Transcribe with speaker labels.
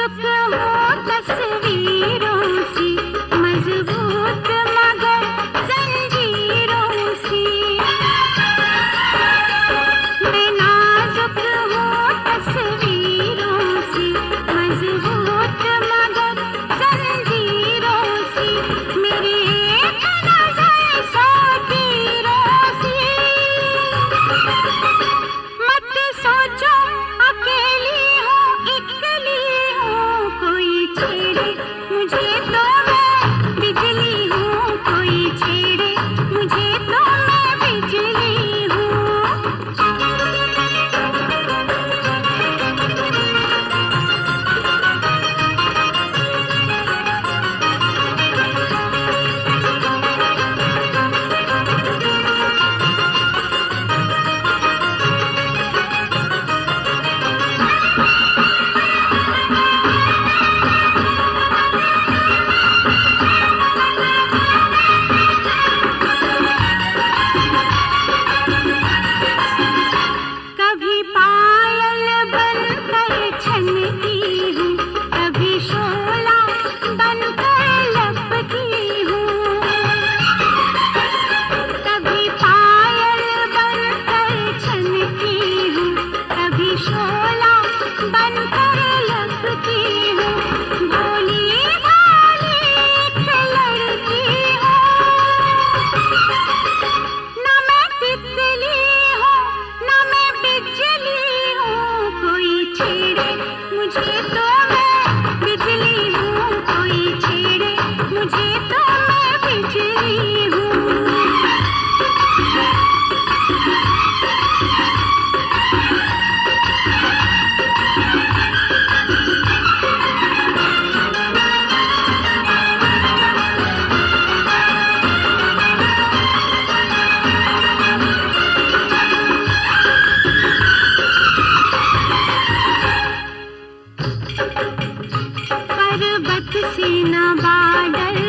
Speaker 1: नाजुक हूँ तस्वीरों सी, मजबूत मगर जंजीरों सी। मैं नाजुक हूँ तस्वीरों सी, मजबूत मगर जंजीरों सी। मेरी एक नजर सौ तीरों सी। मत सोचो अकेली हूँ, इकली हूँ, कोई छेड़े मुझे तो मैं बिजली हूँ, कोई छेड़े मुझे तो मैं बिजली हूँ। कभी पायल बनकर छनती हूँ, कभी शोला बनकर लपकी हूँ। कभी पायल बनकर छनती हूँ, कभी शोला बनकर लपकी हूँ। भोली भाली एक लड़की हूँ। न मैं तितली हूँ, न मैं बिजली हूँ, कोई छेड़े मुझे तो मैं बिजली हूँ, कोई छेड़े मुझे तो मैं बिजली हूँ। पर्वत से न बादल